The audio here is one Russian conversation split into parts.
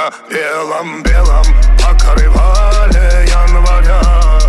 На белом-белом покрывале января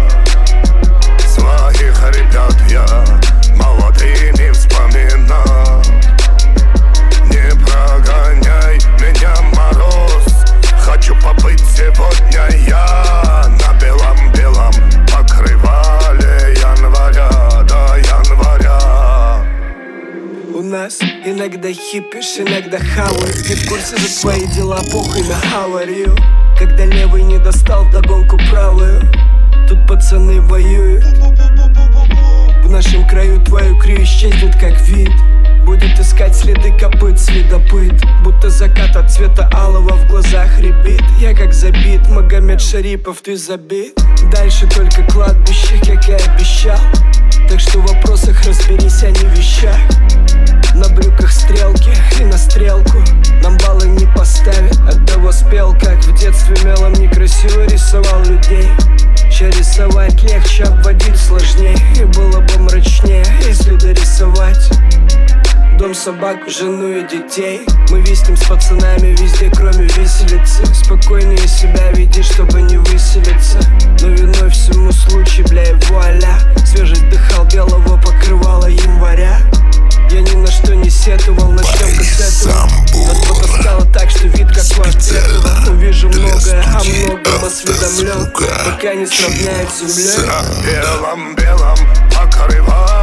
своих ребят я молодыми вспоминаю. Не прогоняй меня, мороз, хочу побыть сегодня я на белом-белом покрывале января, до января. У нас иногда хипишь, иногда хаваешь. Не в курсе за твои дела, похуй на аварию. Когда левый не достал вдогонку правую, тут пацаны воюют. В нашем краю твою крию исчезнет как вид. Будет искать следы копыт следопыт. Будто закат от цвета алого в глазах рябит. Я как забит, Магомед Шарипов, ты забит. Дальше только кладбище, как и обещал. Так что в вопросах разберись, а не в вещах. На брюках стрелки и на стрелку нам баллы не поставят. Оттого спел, как в детстве мелом некрасиво рисовал людей. Че рисовать легче, обводить сложнее. И было бы мрачнее, если дорисовать дом, собаку, жену и детей. Мы виснем с пацанами везде, кроме виселицы. Спокойнее себя веди, чтобы не выселиться. Но виной всему случай, бля, и вуаля. Свежесть дыхал белого покрывала января. Я ни на что не сетовал, начнем как с этого. Нас потаскало так, что вид как в аптеку. Увижу многое, о многом осведомлен, пока не сравняют с землей. На белом-белом покрывале